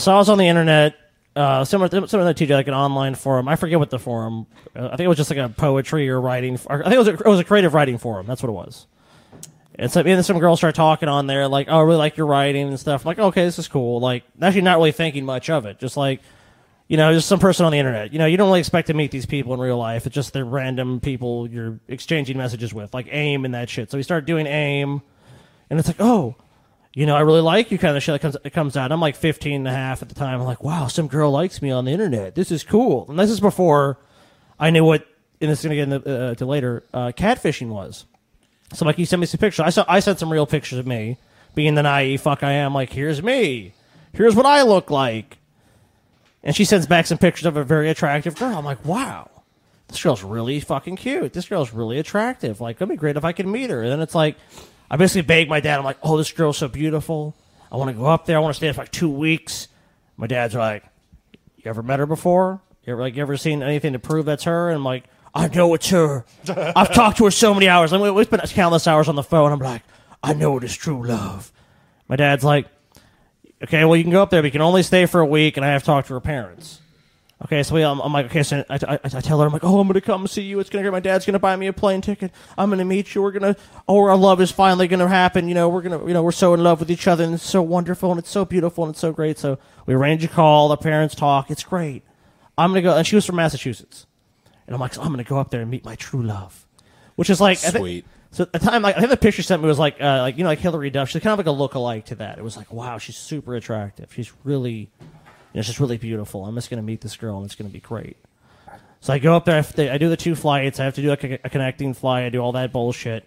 I was on the internet, similar to TJ, like an online forum. I forget what the forum. I think it was just like a poetry or writing. I think it was a creative writing forum. That's what it was. And so me and some girls start talking on there, like, "Oh, I really like your writing and stuff." I'm like, "Okay, this is cool." Like, actually, not really thinking much of it. Just like, just some person on the internet. You don't really expect to meet these people in real life. It's just they're random people you're exchanging messages with, like AIM and that shit. So we start doing AIM, and it's like, "Oh, I really like you," kind of shit that comes out. I'm like 15 and a half at the time. I'm like, "Wow, some girl likes me on the internet. This is cool." And this is before I knew what, and this is going to get into later, catfishing was. So, like, he sent me some pictures. I sent some real pictures of me, being the naive fuck I am. Like, here's me. Here's what I look like. And she sends back some pictures of a very attractive girl. I'm like, wow, this girl's really fucking cute. This girl's really attractive. Like, it'd be great if I could meet her. And then it's like, I basically begged my dad. I'm like, oh, this girl's so beautiful. I want to go up there. I want to stay there for like 2 weeks. My dad's like, you ever met her before? You ever seen anything to prove that's her? And I'm like, I know it's her. I've talked to her so many hours. We've spent countless hours on the phone. I'm like, I know it is true love. My dad's like, okay, well, you can go up there, but you can only stay for a week, and I have to talk to her parents. Okay, so I'm like, okay, so I tell her, I'm like, oh, I'm going to come see you. It's going to get my dad's going to buy me a plane ticket. I'm going to meet you. Our love is finally going to happen. We're so in love with each other, and it's so wonderful, and it's so beautiful, and it's so great. So we arrange a call. The parents talk. It's great. I'm going to go, and she was from Massachusetts. And I'm like, so I'm going to go up there and meet my true love, which is like sweet. So at the time, I think the picture sent me was like Hillary Duff. She's kind of like a lookalike to that. It was like, wow, she's super attractive. She's really, she's really beautiful. I'm just going to meet this girl, and it's going to be great. So I go up there. I do the 2 flights. I have to do like a connecting flight. I do all that bullshit.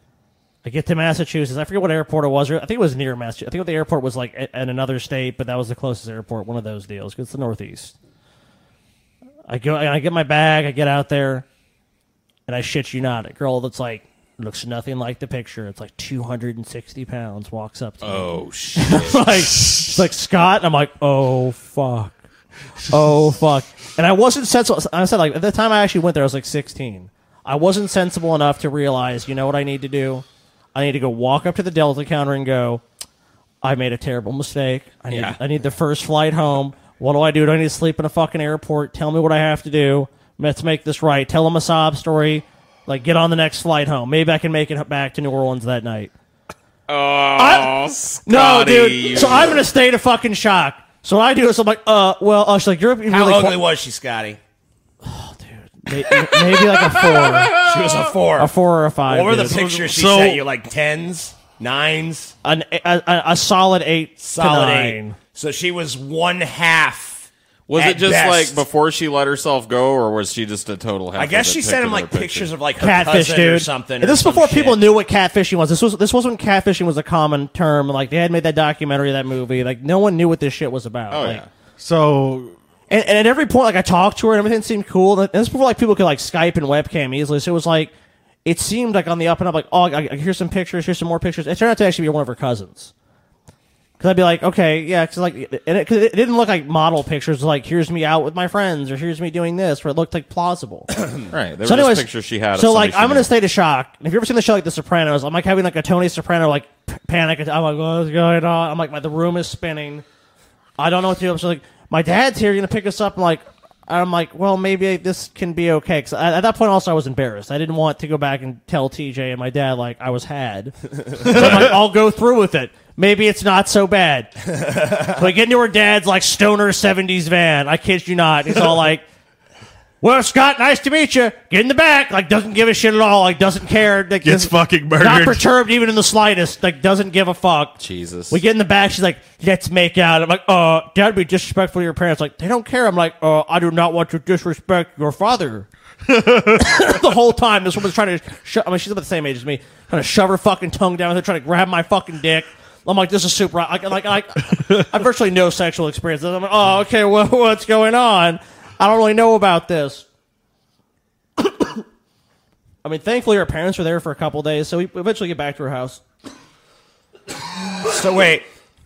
I get to Massachusetts. I forget what airport it was. I think it was near Massachusetts. I think the airport was like in another state, but that was the closest airport. One of those deals. It's the Northeast. I get my bag, I get out there, and I shit you not, a girl that's like, looks nothing like the picture. It's like 260 pounds, walks up to me. Oh, shit. She's like, Scott? And I'm like, oh, fuck. Oh, fuck. And I wasn't sensible. I said, like, at the time I actually went there, I was like 16. I wasn't sensible enough to realize, you know what I need to do? I need to go walk up to the Delta counter and go, I made a terrible mistake. I need the first flight home. What do? Do I need to sleep in a fucking airport? Tell me what I have to do. Let's make this right. Tell them a sob story. Like, get on the next flight home. Maybe I can make it back to New Orleans that night. Oh, no, dude. So I'm in a state of fucking shock. So what I do is I'm like, she's like, you're really How ugly was she, Scotty? Oh, dude. Maybe like a 4. She was a 4. A 4 or a 5. What were the pictures she sent you? Like 10s? 9s? A solid 8 Solid to 8. 9. So she was 1/2. Was it just best. like before she let herself go, or was she just a total? I guess she sent him like pictures of like her catfish, cousin dude. or something. And this is before people knew what catfishing was. This was when catfishing was a common term. Like, they had made that documentary, that movie. Like, no one knew what this shit was about. Oh, like, yeah. So, and at every point, like, I talked to her and everything seemed cool. And this is before like people could like Skype and webcam easily. So it was like, it seemed like on the up and up. Like, oh, here's some pictures. Here's some more pictures. It turned out to actually be one of her cousins. Because I'd be like, okay, yeah, because like, it didn't look like model pictures. Like, here's me out with my friends, or here's me doing this, where it looked like plausible. Right. There So were anyways, just pictures she had. So of like, somebody I'm she in a knew. state of shock. And if you've ever seen the show like The Sopranos, I'm like having like a Tony Soprano like panic. I'm like, what's going on? I'm like, the room is spinning. I don't know what to do. So like, my dad's here. You're gonna pick us up. I'm like, well, maybe this can be okay. Because at that point, also, I was embarrassed. I didn't want to go back and tell TJ and my dad like I was had. So I'm like, I'll go through with it. Maybe it's not so bad. So I get into her dad's like stoner 70s van. I kid you not. He's all like, well, Scott, nice to meet you. Get in the back. Like, doesn't give a shit at all. Like, doesn't care. Like, gets fucking murdered. not perturbed even in the slightest. Like, doesn't give a fuck. Jesus. We get in the back. She's like, let's make out. I'm like, Dad, be disrespectful to your parents. Like, they don't care. I'm like, I do not want to disrespect your father. The whole time, this woman's trying to she's about the same age as me. Trying to shove her fucking tongue down with her, trying to grab my fucking dick. I'm like, this is super. I have virtually no sexual experience. I'm like, oh, okay, well, what's going on? I don't really know about this. I mean, thankfully, our parents were there for a couple days, so we eventually get back to her house. So wait,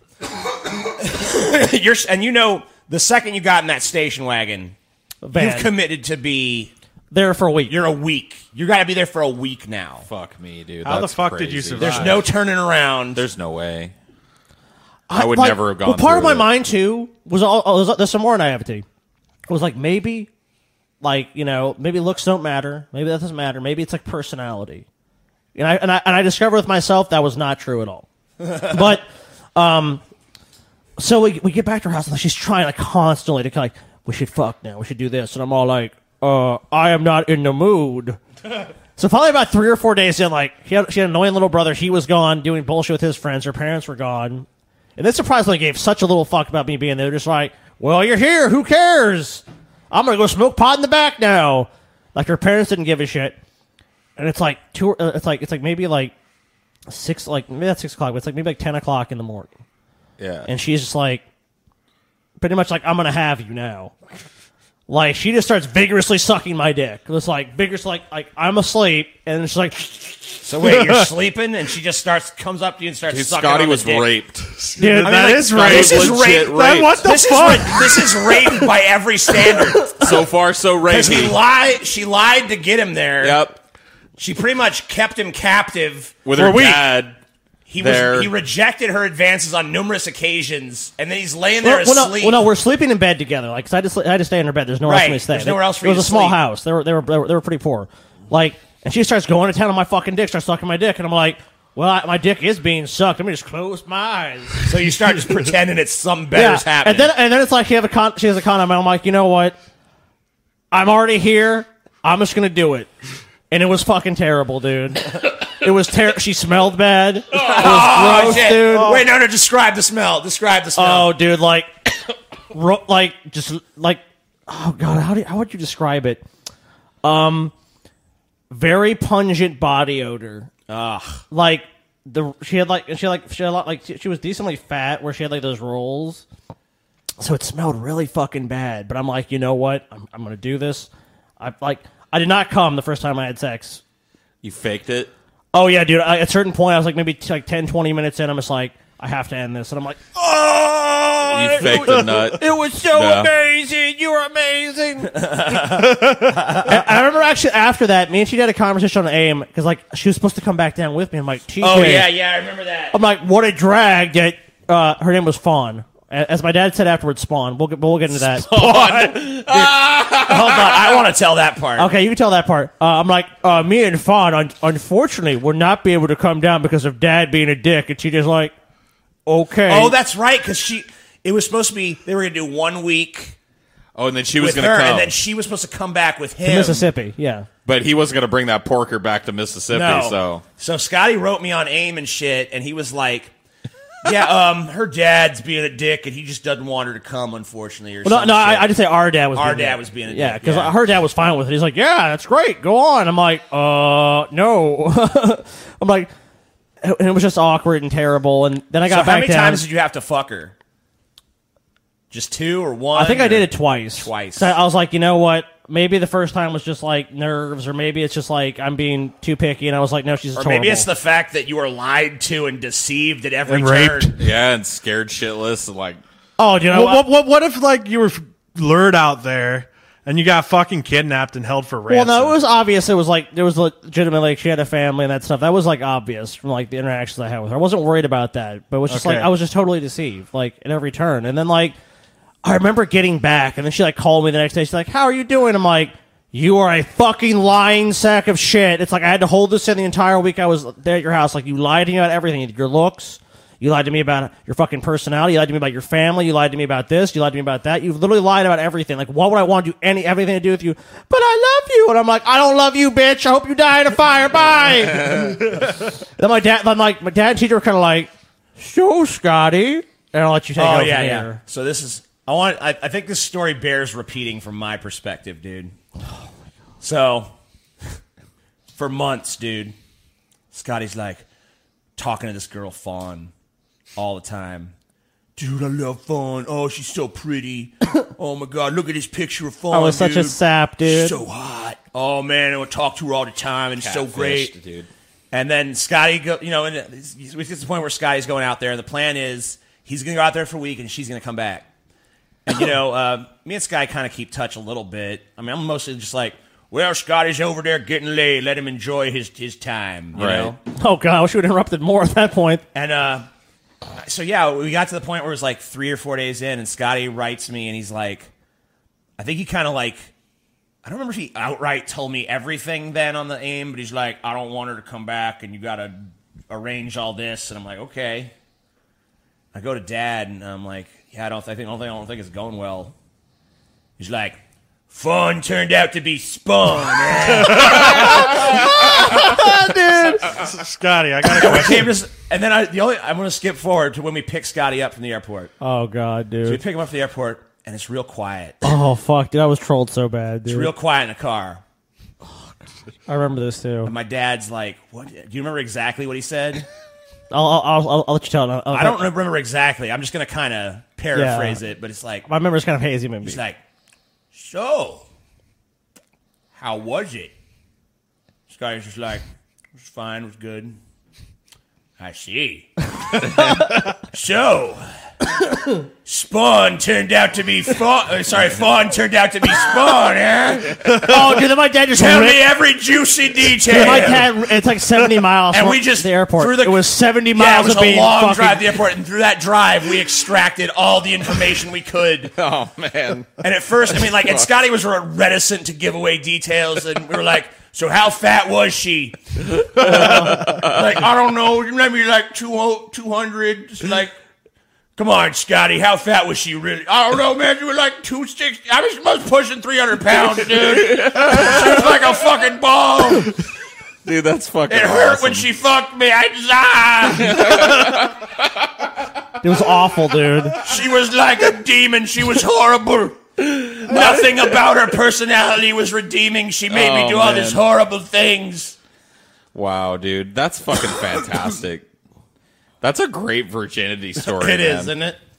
the second you got in that station wagon, you've committed to be there for a week. You're a week. You got to be there for a week now. Fuck me, dude. How That's the fuck crazy. did you survive? There's no turning around. There's no way. I would like, never have gone. Well, part of through my it. mind too was there's some more naivety. It was like maybe, like maybe looks don't matter. Maybe that doesn't matter. Maybe it's like personality. And I discovered with myself that was not true at all. But so we get back to her house and she's trying like constantly to like we should fuck now. We should do this. And I'm all like, I am not in the mood. So probably about 3 or 4 days in, like she had an annoying little brother. He was gone doing bullshit with his friends. Her parents were gone. And they surprisingly gave such a little fuck about me being there. Just like, well, you're here. Who cares? I'm going to go smoke pot in the back now. Like, her parents didn't give a shit. And it's like, it's like maybe like 6, like, maybe that's 6 o'clock, but it's like maybe like 10 o'clock in the morning. Yeah. And she's just like, pretty much like, I'm going to have you now. Like, she just starts vigorously sucking my dick. It's like, vigorously, like I'm asleep. And she's like, So wait, you're sleeping, and she just comes up to you and starts Dude, sucking Scotty on the was dick. raped. dude, That is rape. This is Legit rape. rape. What the This fuck? this is rape by every standard. So far, so Because rapey. she lied to get him there. Yep. She pretty much kept him captive. With For her a week. dad. He there. rejected her advances on numerous occasions, and then he's laying there asleep. well, no, we're sleeping in bed together. Like, 'cause I had to stay in her bed. There's nowhere else Right, for me to stay. there's nowhere else for It you was to a small sleep. house. They were pretty poor. Like, and she starts going to town on my fucking dick, starts sucking my dick, and I'm like, well, my dick is being sucked. Let me just close my eyes. So you start just pretending it's something better's happening. And then it's like she has a condom. And I'm like, you know what? I'm already here. I'm just gonna do it. And it was fucking terrible, dude. It was terrible. She smelled bad. It was gross, shit. dude. Wait, no, describe the smell. Describe the smell. Oh, dude, like, just like, oh god, how would you describe it? Very pungent body odor. Ugh. Like she was decently fat, where she had like those rolls, so it smelled really fucking bad. But I'm like, you know what? I'm gonna do this. I did not come the first time I had sex. You faked it. Oh yeah, dude. At a certain point, I was like maybe like 10, 20 minutes in. I'm just like, I have to end this, and I'm like, oh, You faked the nut. it was so No. amazing. You were amazing. I remember actually after that, me and she had a conversation on AIM because like she was supposed to come back down with me. I'm like, TJ. Oh, yeah, I remember that. I'm like, what a drag that her name was Fawn. As my dad said afterwards, Spawn. We'll get into that. Hold on, I want to tell that part. Okay, you can tell that part. I'm like, me and Fawn, unfortunately, will not be able to come down because of Dad being a dick. And she just like, okay. Oh, that's right, because it was supposed to be, they were going to do 1 week Oh, and then she was with going her, to come. and then she was supposed to come back with him. to Mississippi, yeah. But he wasn't going to bring that porker back to Mississippi, No. So Scotty wrote me on AIM and shit, and he was like, yeah, her dad's being a dick, and he just doesn't want her to come, unfortunately. Or Well, no, I just say our dad was. Our being dad a was being a yeah, dick, because yeah. her dad was fine with it. He's like, yeah, that's great, go on. I'm like, no. I'm like, and it was just awkward and terrible. And then I got So how back many down. times did you have to fuck her? Just 2 or 1? I think I or- did it twice. Twice. So I was like, you know what? Maybe the first time was just like nerves, or maybe it's just like I'm being too picky. And I was like, no, she's Or horrible. maybe it's the fact that you were lied to and deceived at every And turn. raped. Yeah, and scared shitless. And like, oh, dude, What if like you were lured out there and you got fucking kidnapped and held for well, ransom? no, it was obvious. It was like there was legitimately like she had a family and that stuff. That was like obvious from like the interactions I had with her. I wasn't worried about that, but it was just Okay. like I was just totally deceived, like at every turn. And then like I remember getting back, and then she like called me the next day. She's like, "How are you doing?" I'm like, "You are a fucking lying sack of shit." It's like I had to hold this in the entire week I was there at your house. Like you lied to me about everything, your looks. You lied to me about your fucking personality. You lied to me about your family. You lied to me about this. You lied to me about that. You've literally lied about everything. Like, what would I want to do everything to do with you? But I love you. And I'm like, I don't love you, bitch. I hope you die in a fire. Bye. Then my dad and teacher were kind of like, so Scotty. And I'll let you take it Oh over yeah, from yeah. here. So this is I think this story bears repeating from my perspective, dude. So for months, dude, Scotty's like talking to this girl Fawn all the time. Dude, I love Fawn. Oh, she's so pretty. Oh my god, look at this picture of Fawn. I was such a dude. sap, dude. So hot. Oh man, I would talk to her all the time, and it's so catfished, great. dude. And then Scotty, and we get to the point where Scotty's going out there, and the plan is he's going to go out there for a week, and she's going to come back. And me and Scotty kind of keep touch a little bit. I mean, I'm mostly just like, well, Scotty's over there getting laid. Let him enjoy his time, you Right. know. Oh, God, I wish you would have interrupted more at that point. And So yeah, we got to the point where it was like 3 or 4 days in, and Scotty writes me, and he's like, I think he kind of like, I don't remember if he outright told me everything then on the AIM, but he's like, I don't want her to come back, and you got to arrange all this, and I'm like, okay. I go to Dad, and I'm like, yeah, I don't think it's going well. He's like, fun turned out to be spun. Scotty, I got a question. And then I'm going to skip forward to when we pick Scotty up from the airport. Oh god, dude. So we pick him up from the airport, and it's real quiet. Oh fuck, dude, I was trolled so bad, dude. It's real quiet in the car. I remember this too. And my dad's like, "What? Do you remember exactly what he said?" I'll let you tell. I don't remember exactly. I'm just going to kind of paraphrase it, but it's like, my memory's kind of hazy, maybe. he's like, so, how was it? Scotty's just like, it was fine, it was good. I see. So, Spawn turned out to be Fawn turned out to be Spawn, eh? Oh, dude, then my dad just Tell me every juicy detail. My dad, it's like 70 miles and from we just the airport. It was 70 Yeah, miles it was of being a long fucking... drive to the airport, and through that drive, we extracted all the information we could. Oh man. And at first, I mean, like, and Scotty was reticent to give away details, and we were like, so how fat was she? Like, I don't know, maybe like 200. It's like, come on, Scotty, how fat was she really? I don't know, man, she was like 260. I was pushing 300 pounds, dude. She was like a fucking ball. Dude, that's fucking It hurt awesome. when she fucked me. It was awful, dude. She was like a demon. She was horrible. Nothing about her personality was redeeming. She made me do all these horrible things. Wow, dude. That's fucking fantastic. That's a great virginity story, It man. is, isn't it?